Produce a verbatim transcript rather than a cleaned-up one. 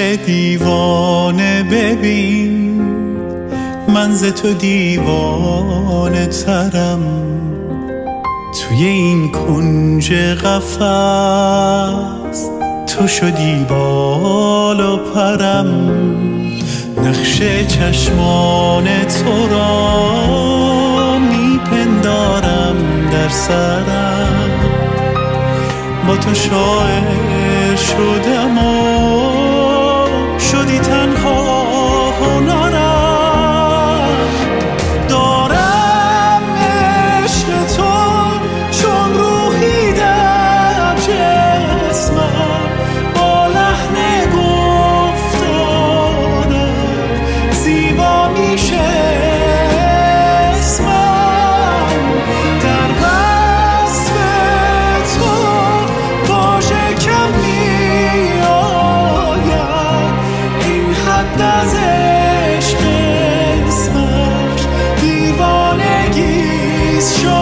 دیوانه ببین، من ز تو دیوانه ترم. توی این کنج قفس تو شدی بال و پرم. نقش چشمان تو را میپندارم در سرم. با تو شاعر شدم و شدی تنها هنرم. دارم عشق تو چون روحی در جسمم، با لحن گفتارم زیبا میشه اسمم. در وصف تو واژه کم میآید، این حد از عشق اسمش دیوانگیست.